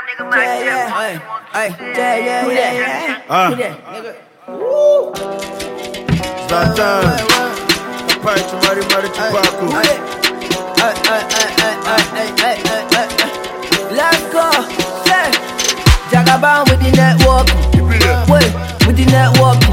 Zlatan, pai tumari mari chupaku. Let's go, say Jagaban with the network. Wait, with the networking.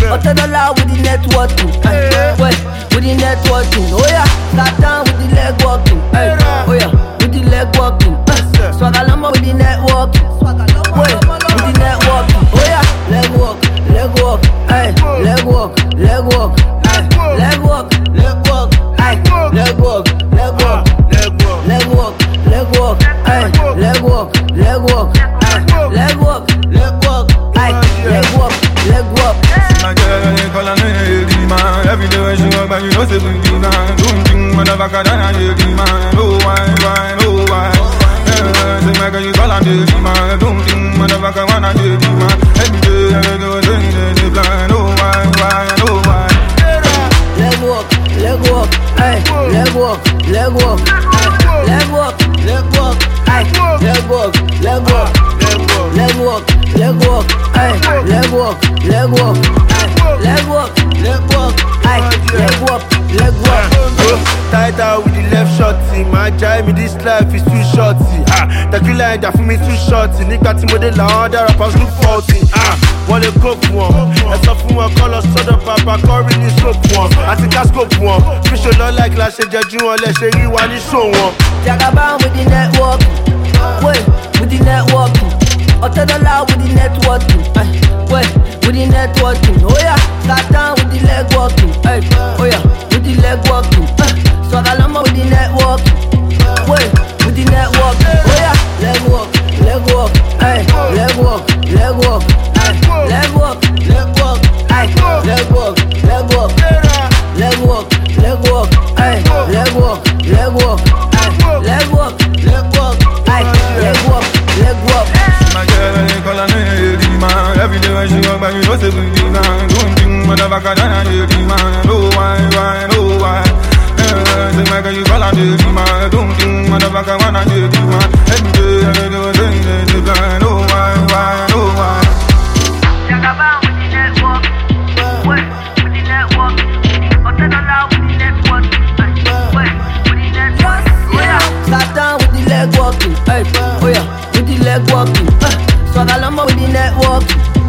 $1 with the networking. Wait, with the networking. Oh yeah, Zlatan with the leg walking. Oh yeah, with the leg walking. Swagalama with the networking. Wait, with the networking. Oh yeah, leg walk, leg walk. Leg walk, leg walk. Leg walk, leg walk. Leg walk, leg walk. Leg walk, leg walk. Leg walk, leg walk. Leg walk, leg walk. Leg walk, leg walk. My girl, they call me a man. Every day when she walk by, you know say we do that. Don't think motherfucker that I hear man. Oh why, oh why? Say my girl, you call me a man. Don't think motherfucker wanna hear man. Every day I go say they blind. Oh why? Leg walk, leg walk. Leg walk, leg walk. Leg walk, leg walk. Leg walk, leg walk. Leg walk, leg walk. Leg walk, leg walk. Leg walk, leg walk. Leg walk, leg walk. Tied out with the left shorty. My drive me this life is too shorty. That you like that for me too shorty. Nigga tí mo dé làwọn other rappers look faulty. Wọ́n lè kó fún wọn. Ẹ sọ fún wọn kọ́ lọ sọ́dọ̀ bàbá kọ́rí ní soap wọn. Àti cascope wọn. Fíṣọ lọ like la ṣe jẹjú wọn lẹ ṣe rí wa ní show wọn. Jagaban with the networking. Wait, with the networking. $1 with the networking. Wait, with the networking. Oh yeah, Zlatan with the leg walking. Oh yeah, with the leg walking. Swagalama with the networking. Wait, with the networking. Oh yeah, leg walk, leg walk. Leg walk, leg walk. Leg walk, leg walk. Leg walk, leg walk. Leg walk, leg walk. Leg walk, leg walk. Leg walk, leg walk. Leg walk, leg walk. My girl, they call me a man. Every day when she walk by, you know say we do that. Don't think motherfucker that I hear man. Oh why? Say my girl, you call me a man. Don't think motherfucker wanna hear man. Every day I go say they blind. Oh why? Jagaban with the network. Wait, with the network. $1 with the network. Wait, with the network. Oh yeah, Zlatan with the leg walking. Oh yeah, with the leg walking. Swagalama with the networking.